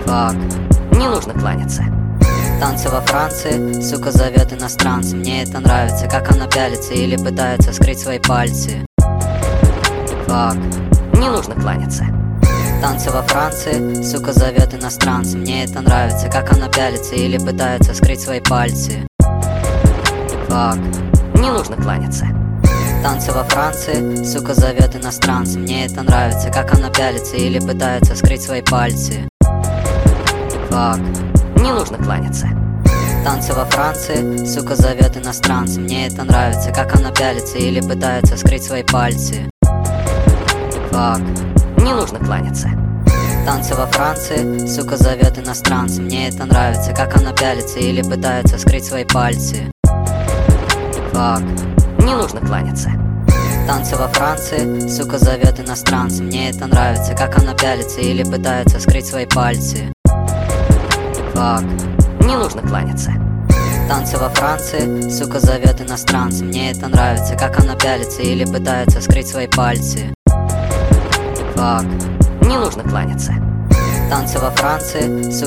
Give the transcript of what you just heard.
Фак, не нужно кланяться. Танцы во Франции, сука зовет иностранца. Мне это нравится, как она пялится или пытается скрыть свои пальцы. Фак, не нужно кланяться. Танцы во Франции, сука зовет иностранца. Мне это нравится, как она пялится или пытается скрыть свои пальцы. Фак, не нужно кланяться. Танцы во Франции, сука зовет иностранца. Мне это нравится, как она пялится или пытается скрыть свои пальцы. Фак, не нужно кланяться. Танцы во Франции, сука зовет иностранца. Мне это нравится, как она пялится или пытается скрыть свои пальцы. Фак, не нужно кланяться. Танцы во Франции, сука зовет иностранца. Мне это нравится, как она пялится или пытается скрыть свои пальцы. Фак, не нужно кланяться. Танцы во Франции, сука зовет иностранца. Мне это нравится, как она пялится или пытается скрыть свои пальцы. Фак, не нужно кланяться. Танцы во Франции, сука зовет иностранца. Мне это нравится, как она пялится или пытается скрыть свои пальцы. Фак, не нужно кланяться. Танцы во Франции, сука